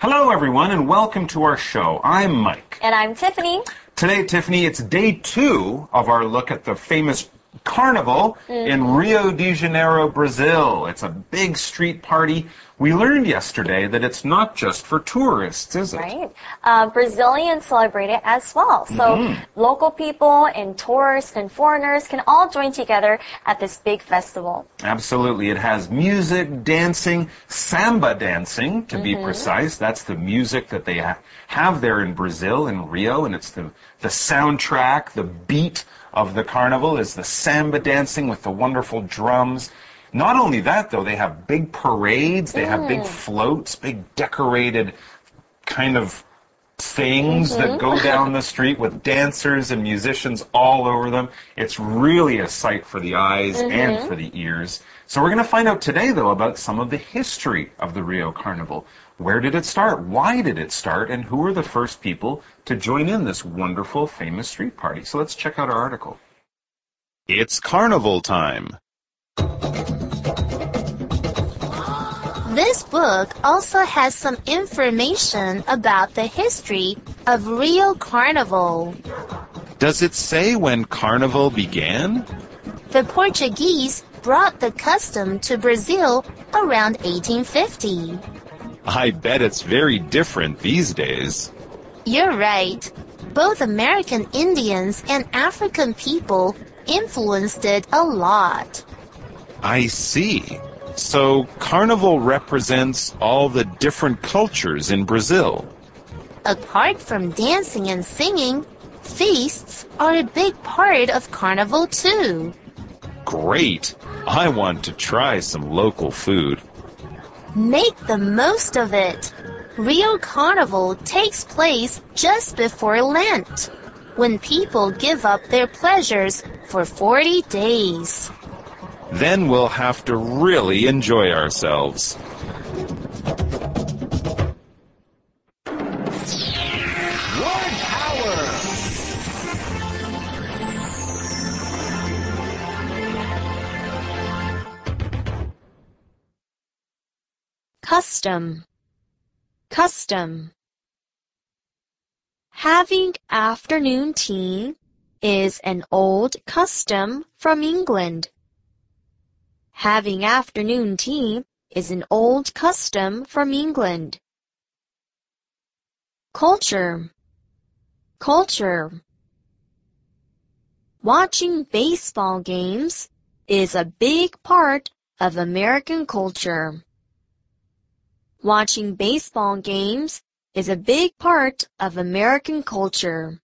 Hello, everyone, and welcome to our show. I'm Mike. And I'm Tiffany. Today, Tiffany, it's day 2 of our look at the famous Carnival in Rio de Janeiro, Brazil. It's a big street party. We learned yesterday that it's not just for tourists, is it? Right. Brazilians celebrate it as well. So local people and tourists and foreigners can all join together at this big festival. Absolutely. It has music, dancing, samba dancing, to be precise. That's the music that they have there in Brazil, in Rio, and it's the soundtrack, the beat of the carnival is the samba dancing with the wonderful drums. Not only that, though, they have big parades, they have big floats, big decorated kind of things that go down the street with dancers and musicians all over them. It's really a sight for the eyes and for the ears. So we're going to find out today, though, about some of the history of the Rio Carnival. Where did it start? Why did it start? And who were the first people to join in this wonderful, famous street party? So let's check out our article. It's carnival time. This book also has some information about the history of Rio Carnival. Does it say when Carnival began? The Portuguese brought the custom to Brazil around 1850. I bet it's very different these days. You're right. Both American Indians and African people influenced it a lot. I see. So Carnival represents all the different cultures in Brazil. Apart from dancing and singing, feasts are a big part of Carnival too. Great! I want to try some local food. Make the most of it. Rio Carnival takes place just before Lent, when people give up their pleasures for 40 days. Then we'll have to really enjoy ourselves. Custom. Custom. Having afternoon tea is an old custom from England. Having afternoon tea is an old custom from England. Culture. Culture. Watching baseball games is a big part of American culture. Watching baseball games is a big part of American culture.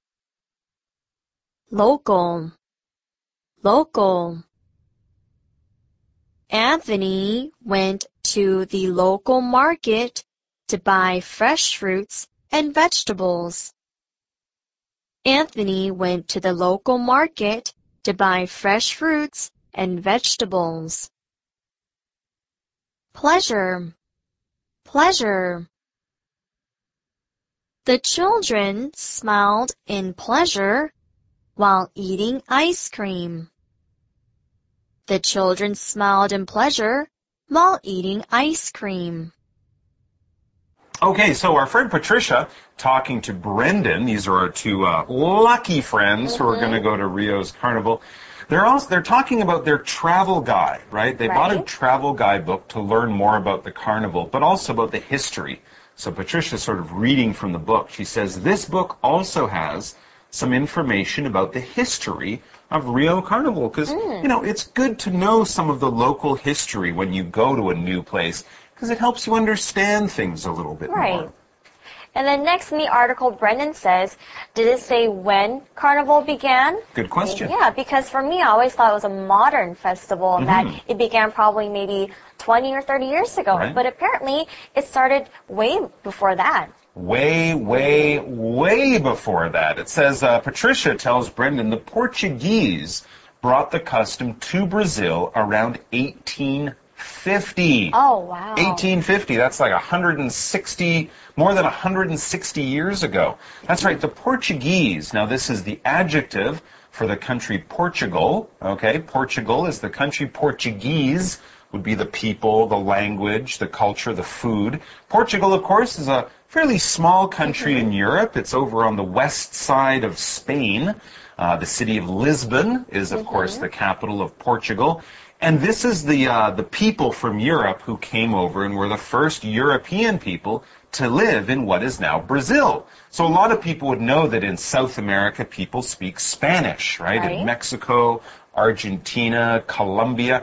Local. Local. Anthony went to the local market to buy fresh fruits and vegetables. Anthony went to the local market to buy fresh fruits and vegetables. Pleasure. Pleasure. The children smiled in pleasure while eating ice cream. The children smiled in pleasure while eating ice cream. Okay, so our friend Patricia talking to Brendan. These are our two lucky friends who are going to go to Rio's Carnival. They're talking about their travel guide, right? They bought a travel guidebook to learn more about the carnival, but also about the history. So Patricia's sort of reading from the book. She says this book also has some information about the history of Rio Carnival, because, you know, it's good to know some of the local history when you go to a new place, because it helps you understand things a little bit more. And then next in the article, Brendan says, did it say when Carnival began? Good question. Yeah, because for me, I always thought it was a modern festival and that it began probably maybe 20 or 30 years ago. Right. But apparently, it started way before that. Way, way, way before that. It says, Patricia tells Brendan the Portuguese brought the custom to Brazil around 1850. Oh, wow. 1850, that's like 160, more than 160 years ago. That's right, the Portuguese. Now, this is the adjective for the country Portugal, okay? Portugal is the country Portuguese would be the people, the language, the culture, the food. Portugal, of course, is a fairly small country in Europe. It's over on the west side of Spain. The city of Lisbon is, of course, the capital of Portugal. And this is the people from Europe who came over and were the first European people to live in what is now Brazil. So a lot of people would know that in South America, people speak Spanish, right? In Mexico, Argentina, Colombia.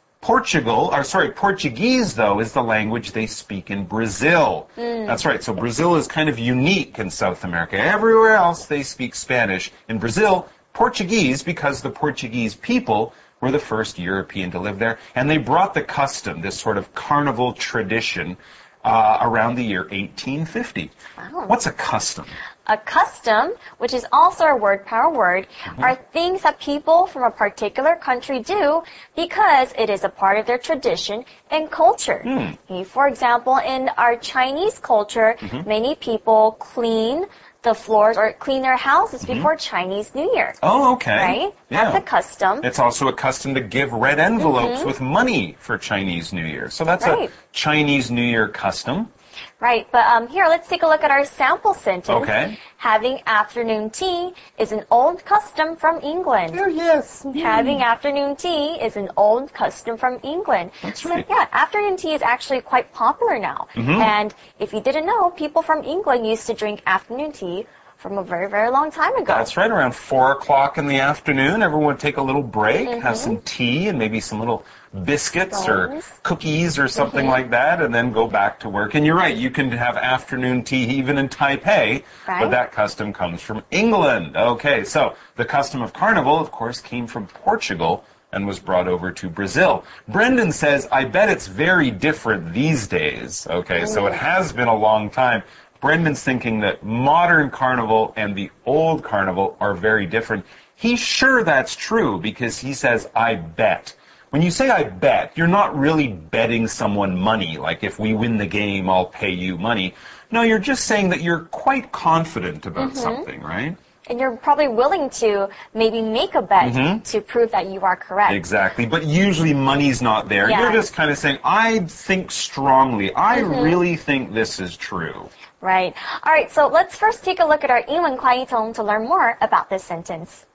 Portuguese, though, is the language they speak in Brazil. That's right. So Brazil is kind of unique in South America. Everywhere else, they speak Spanish. In Brazil, Portuguese, because the Portuguese people were the first European to live there. And they brought the custom, this sort of carnival tradition, around the year 1850. Wow. What's a custom? A custom, which is also a word power word, are things that people from a particular country do because it is a part of their tradition and culture. For example, in our Chinese culture, many people clean the floors or clean their houses before Chinese New Year. Oh, okay. Right? Yeah. That's a custom. It's also a custom to give red envelopes with money for Chinese New Year. So that's a Chinese New Year custom. Right, but here, let's take a look at our sample sentence. Okay. Having afternoon tea is an old custom from England. Oh, yes. Having afternoon tea is an old custom from England. That's right. So, yeah, afternoon tea is actually quite popular now. And if you didn't know, people from England used to drink afternoon tea from a very, very long time ago. That's right. Around 4 o'clock in the afternoon, everyone would take a little break, have some tea and maybe some little biscuits or cookies or something like that, and then go back to work. And you're right, you can have afternoon tea even in Taipei, but that custom comes from England. Okay, so the custom of carnival, of course, came from Portugal and was brought over to Brazil. Brendan says, I bet it's very different these days. Okay, so it has been a long time. Brendan's thinking that modern carnival and the old carnival are very different. He's sure that's true because he says, I bet. When you say I bet, you're not really betting someone money, like if we win the game, I'll pay you money. No, you're just saying that you're quite confident about something, right? And you're probably willing to maybe make a bet to prove that you are correct. Exactly, but usually money's not there. Yeah. You're just kind of saying, I think strongly. I really think this is true. Right. All right, so let's first take a look at our 英文快译通 to learn more about this sentence.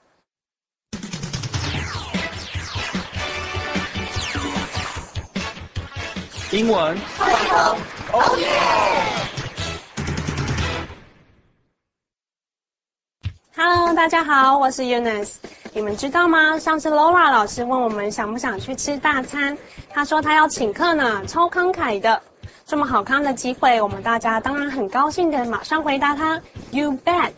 英文 Hello， 大家好，我是 Eunice。你们知道吗？上次 Laura 老师问我们想不想去吃大餐，她说她要请客呢，超慷慨的。这么好康的机会，我们大家当然很高兴的，马上回答她 You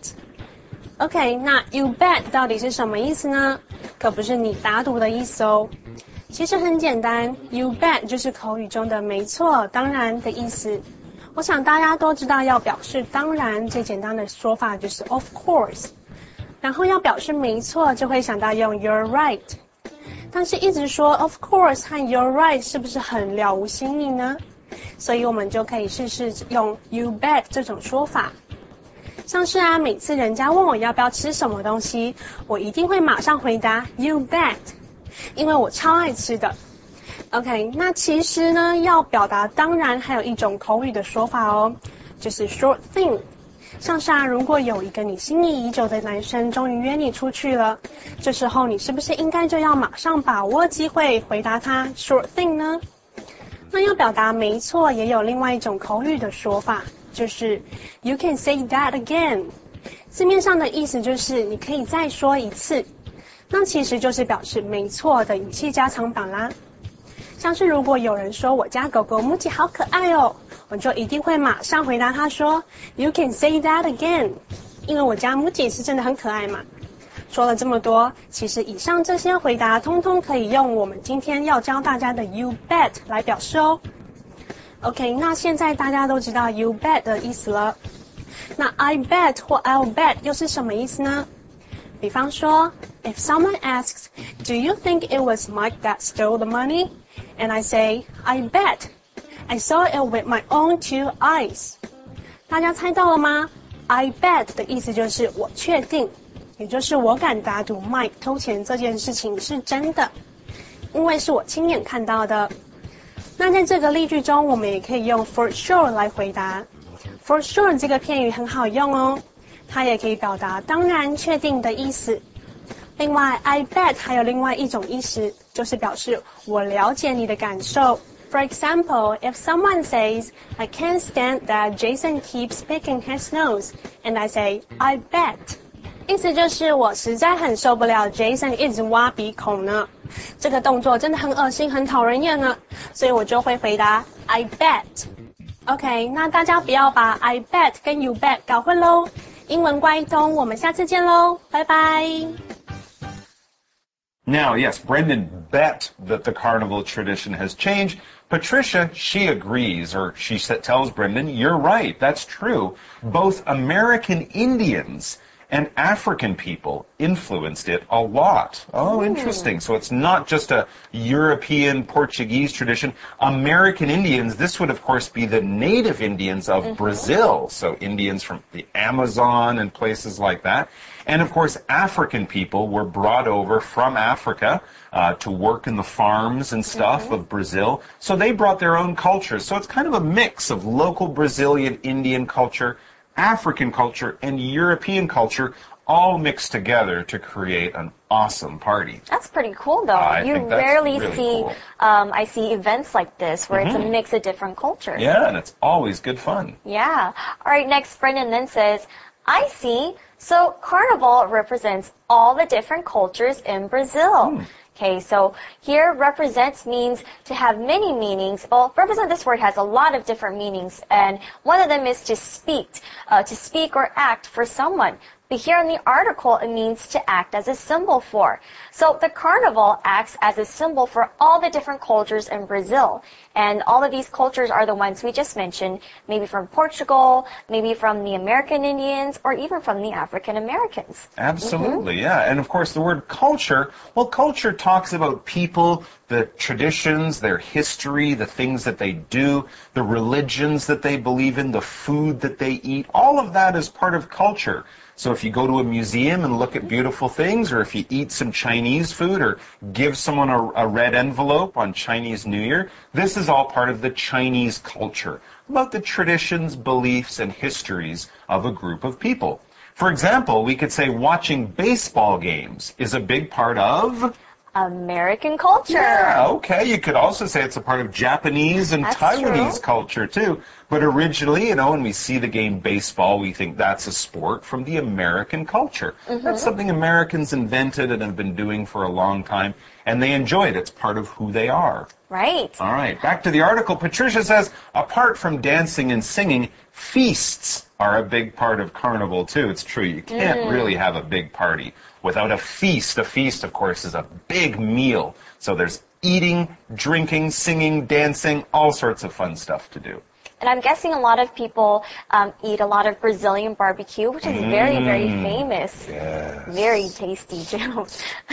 bet。OK， 那 You bet 到底是什么意思呢？可不是你打赌的意思哦。其实很简单 ，You bet 就是口语中的没错、当然的意思。我想大家都知道，要表示当然，最简单的说法就是 Of course。然后要表示没错，就会想到用 You're right。但是一直说 Of course 和 You're right 是不是很了无新意呢？所以我们就可以试试用 You bet 这种说法。像是每次人家问我要不要吃什么东西，我一定会马上回答 You bet， 因为我超爱吃的。OK， 那其实呢，要表达当然还有一种口语的说法哦，就是 short thing。像是如果有一个你心仪已久的男生终于约你出去了，这时候你是不是应该就要马上把握机会回答他 short thing 呢？那要表达没错，也有另外一种口语的说法，就是 You can say that again。字面上的意思就是你可以再说一次，那其实就是表示没错的语气加长版啦。像是如果有人说我家狗狗木吉好可爱哦，我就一定会马上回答他说 You can say that again， 因为我家木吉是真的很可爱嘛。说了这么多，其实以上这些回答通通可以用我们今天要教大家的 You bet 来表示哦。OK， 那现在大家都知道 You bet 的意思了。那 I bet 或 I'll bet 又是什么意思呢？比方说 If someone asks Do you think it was Mike that stole the money? And I say I bet I saw it with my own 2 eyes。 大家猜到了吗？ I bet 的意思就是我确定，也就是我敢打赌 Mike 偷钱这件事情是真的，因为是我亲眼看到的。 那在这个例句中，我们也可以用 for sure 来回答。for sure 这个片语很好用哦，它也可以表达当然、确定的意思。另外 I bet 还有另外一种意思，就是表示我了解你的感受。For example, if someone says, I can't stand that Jason keeps picking his nose, and I say, I bet. 意思就是我实在很受不了 Jason 一直挖鼻孔呢，这个动作真的很恶心，很讨人厌呢，所以我就会回答 I bet。OK， 那大家不要把 I bet 跟 you bet 搞混咯。英文怪一通，我们下次见咯，拜拜。 Now, yes, Brendan bet that the carnival tradition has changed. Patricia, she agrees, or she tells Brendan, you're right, that's true. Both American Indians and African people influenced it a lot. Oh, interesting. So it's not just a European Portuguese tradition. American Indians, this would of course be the native Indians of Brazil. So Indians from the Amazon and places like that. And of course, African people were brought over from Africa to work in the farms and stuff of Brazil. So they brought their own cultures. So it's kind of a mix of local Brazilian Indian culture, African culture, and European culture all mixed together to create an awesome party. That's pretty cool, though. You rarely see, I see events like this where it's a mix of different cultures. Yeah, and it's always good fun. Yeah. All right, next, Brendan then says, I see. So Carnival represents all the different cultures in Brazil. Okay, so here represents means to have many meanings. Well, represent, this word has a lot of different meanings, and one of them is to speak or act for someone. But here in the article, it means to act as a symbol for. So the carnival acts as a symbol for all the different cultures in Brazil. And all of these cultures are the ones we just mentioned, maybe from Portugal, maybe from the American Indians, or even from the African Americans. Absolutely, yeah. And of course, the word culture, well, culture talks about people, the traditions, their history, the things that they do, the religions that they believe in, the food that they eat. All of that is part of culture. So if you go to a museum and look at beautiful things, or if you eat some Chinese food, or give someone a red envelope on Chinese New Year, this is all part of the Chinese culture, about the traditions, beliefs, and histories of a group of people. For example, we could say watching baseball games is a big part of American culture. Yeah, okay. You could also say it's a part of Japanese and Taiwanese culture, too. But originally, when we see the game baseball, we think that's a sport from the American culture. That's something Americans invented and have been doing for a long time, and they enjoy it. It's part of who they are. Right. All right. Back to the article. Patricia says, apart from dancing and singing, feasts are a big part of Carnival, too. It's true. You can't really have a big party without a feast. A feast, of course, is a big meal. So there's eating, drinking, singing, dancing, all sorts of fun stuff to do. And I'm guessing a lot of people eat a lot of Brazilian barbecue, which is very, very famous. Yes. Very tasty, too.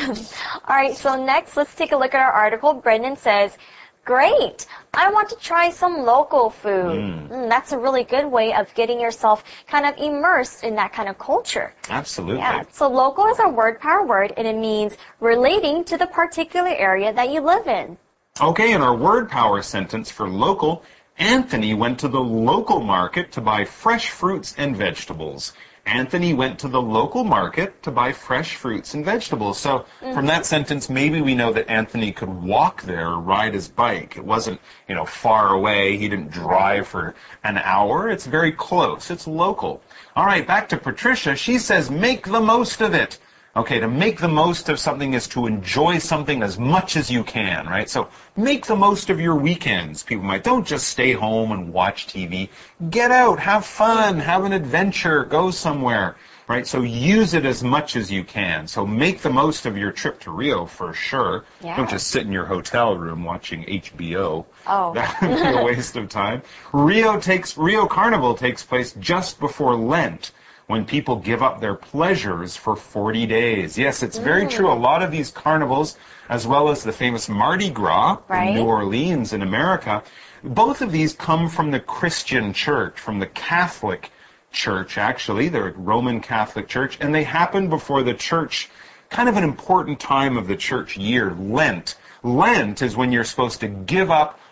All right, so next, let's take a look at our article. Brendan says, great, I want to try some local food. That's a really good way of getting yourself kind of immersed in that kind of culture. Absolutely. Yeah, so local is a word power word, and it means relating to the particular area that you live in. Okay, in our word power sentence for local, Anthony went to the local market to buy fresh fruits and vegetables. Anthony went to the local market to buy fresh fruits and vegetables. So from that sentence, maybe we know that Anthony could walk there or ride his bike. It wasn't, far away. He didn't drive for an hour. It's very close. It's local. All right, back to Patricia. She says, make the most of it. Okay, to make the most of something is to enjoy something as much as you can, right? So make the most of your weekends. People might, don't just stay home and watch TV. Get out, have fun, have an adventure, go somewhere, right? So use it as much as you can. So make the most of your trip to Rio for sure. Yeah. Don't just sit in your hotel room watching HBO. Oh. That would be a waste of time. Rio Carnival takes place just before Lent, when people give up their pleasures for 40 days. Yes, it's very true. A lot of these carnivals, as well as the famous Mardi Gras in New Orleans in America, both of these come from the Christian church, from the Catholic Church, actually. They're a Roman Catholic Church, and they happen before the church, kind of an important time of the church year, Lent. Lent is when you're supposed to give up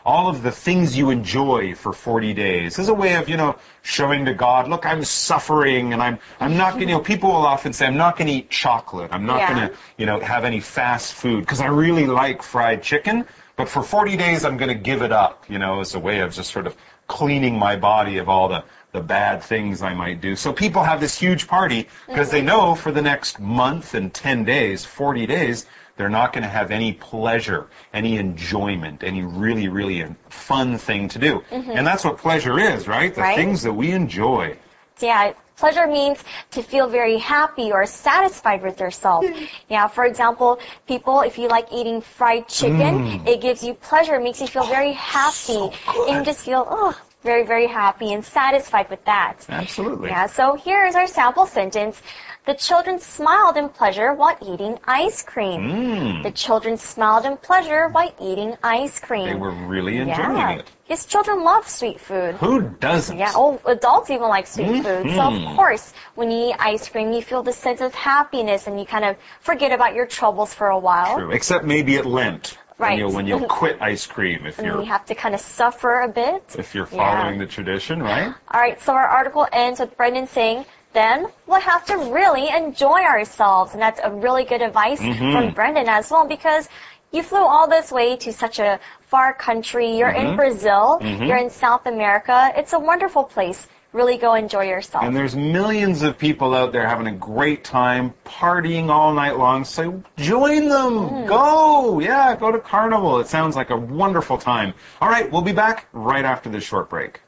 all of the things you enjoy for 40 days as a way of, showing to God, look, I'm suffering, and I'm not going to, people will often say, I'm not going to eat chocolate. I'm not going to, have any fast food because I really like fried chicken. But for 40 days, I'm going to give it up, as a way of just sort of cleaning my body of all the bad things I might do. So people have this huge party because they know for the next month and 10 days, 40 days, they're not going to have any pleasure, any enjoyment, any really, really fun thing to do. And that's what pleasure is, right? The things that we enjoy. Yeah, pleasure means to feel very happy or satisfied with yourself. Yeah, for example, people, if you like eating fried chicken, it gives you pleasure, it makes you feel very happy. And you just feel, very, very happy and satisfied with that. Absolutely. Yeah, so here is our sample sentence. The children smiled in pleasure while eating ice cream. The children smiled in pleasure while eating ice cream. They were really enjoying it. Yes, children love sweet food. Who doesn't? Yeah, adults even like sweet food. So, of course, when you eat ice cream, you feel this sense of happiness and you kind of forget about your troubles for a while. True, except maybe at Lent. Right. When you'll quit ice cream if you have to kind of suffer a bit. If you're following the tradition, right? All right, so our article ends with Brendan saying, then we'll have to really enjoy ourselves. And that's a really good advice from Brendan as well, because you flew all this way to such a far country. You're in Brazil. You're in South America. It's a wonderful place. Really go enjoy yourself. And there's millions of people out there having a great time, partying all night long. So join them. Go. Yeah, go to Carnival. It sounds like a wonderful time. All right, we'll be back right after this short break.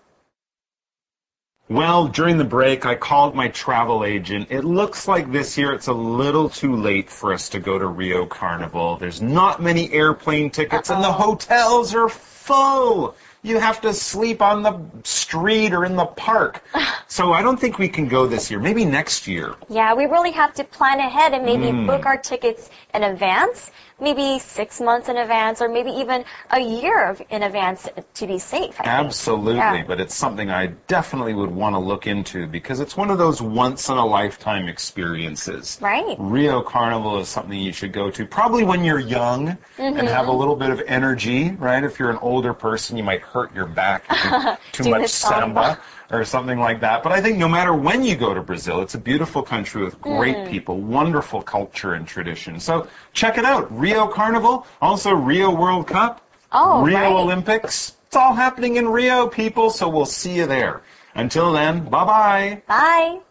Well, during the break, I called my travel agent. It looks like this year it's a little too late for us to go to Rio Carnival. There's not many airplane tickets, and the hotels are full. You have to sleep on the street or in the park. So I don't think we can go this year. Maybe next year. Yeah, we really have to plan ahead and maybe book our tickets in advance. Maybe 6 months in advance or maybe even a year in advance to be safe. I think. Absolutely, but it's something I definitely would want to look into because it's one of those once-in-a-lifetime experiences. Right. Rio Carnival is something you should go to probably when you're young and have a little bit of energy, right? If you're an older person, you might hurt your back if you do too much samba or something like that. But I think no matter when you go to Brazil, it's a beautiful country with great people, wonderful culture and tradition. So check it out. Rio Carnival, also Rio World Cup, Rio Olympics. It's all happening in Rio, people, so we'll see you there. Until then, bye-bye. Bye.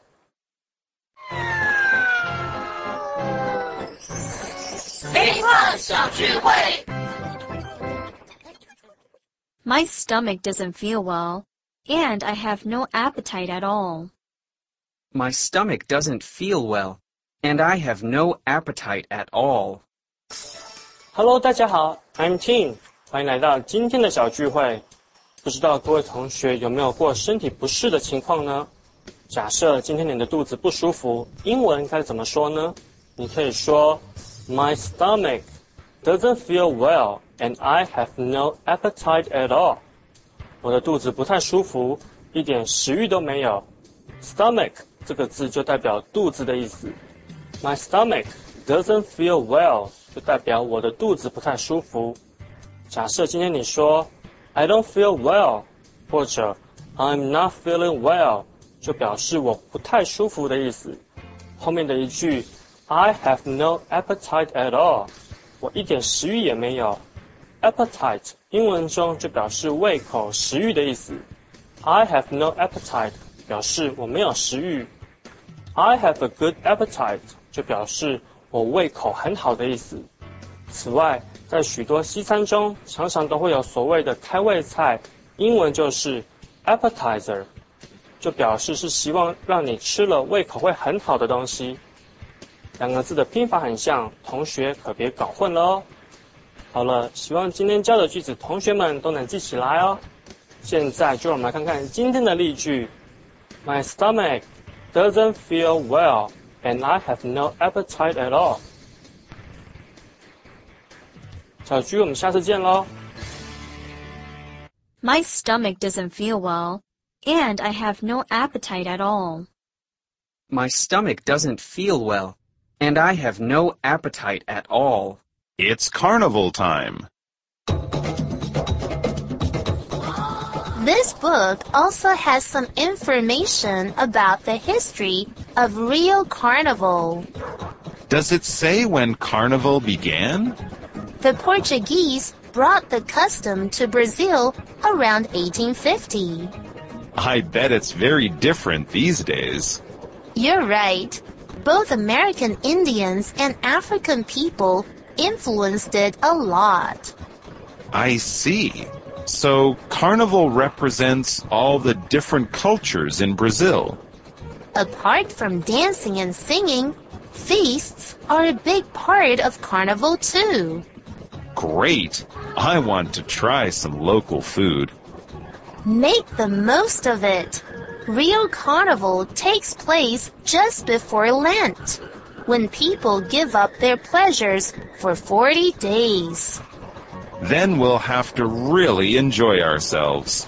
My stomach doesn't feel well, and I have no appetite at all. My stomach doesn't feel well, and I have no appetite at all. Hello， 大家好 ，I'm Tim， 欢迎来到今天的小聚会。不知道各位同学有没有过身体不适的情况呢？假设今天你的肚子不舒服，英文该怎么说呢？你可以说 My stomach doesn't feel well, and I have no appetite at all. 我的肚子不太舒服，一点食欲都没有。Stomach 这个字就代表肚子的意思。My stomach doesn't feel well 就代表我的肚子不太舒服。假设今天你说 I don't feel well 或者 I'm not feeling well 就表示我不太舒服的意思。后面的一句 I have no appetite at all 我一点食欲也没有。Appetite 英文中就表示胃口食欲的意思。I have no appetite 表示我没有食欲。I have a good appetite 就表示我胃口很好的意思。此外，在许多西餐中，常常都会有所谓的开胃菜，英文就是 appetizer， 就表示是希望让你吃了胃口会很好的东西。两个字的拼法很像，同学可别搞混了哦。好了，希望今天教的句子同学们都能记起来哦。现在就让我们来看看今天的例句。My stomach doesn't feel well, and I have no appetite at all. 小菊，我们下次见咯。 My stomach doesn't feel well, and I have no appetite at all. My stomach doesn't feel well, and I have no appetite at all. It's carnival time. book also has some information about the history of Rio Carnival. Does it say when Carnival began? The Portuguese brought the custom to Brazil around 1850. I bet it's very different these days. You're right. Both American Indians and African people influenced it a lot. I see. So Carnival represents all the different cultures in Brazil. Apart from dancing and singing, feasts are a big part of Carnival too. Great! I want to try some local food. Make the most of it. Rio Carnival takes place just before Lent, when people give up their pleasures for 40 days. Then we'll have to really enjoy ourselves.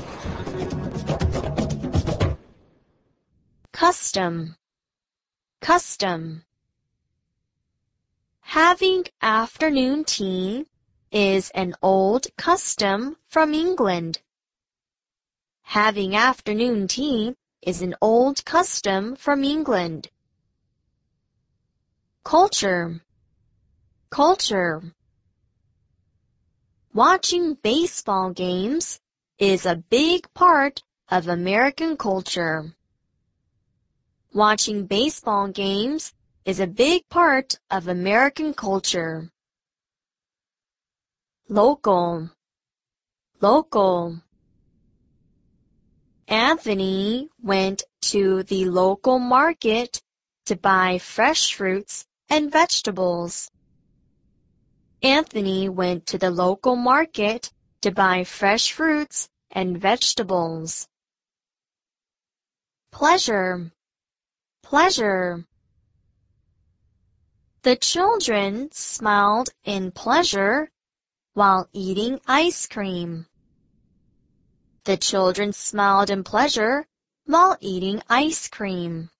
Custom. Custom. Having afternoon tea is an old custom from England. Having afternoon tea is an old custom from England. Culture. Culture. Watching baseball games is a big part of American culture. Watching baseball games is a big part of American culture. Local. Local. Anthony went to the local market to buy fresh fruits and vegetables. Anthony went to the local market to buy fresh fruits and vegetables. Pleasure. Pleasure. The children smiled in pleasure while eating ice cream. The children smiled in pleasure while eating ice cream.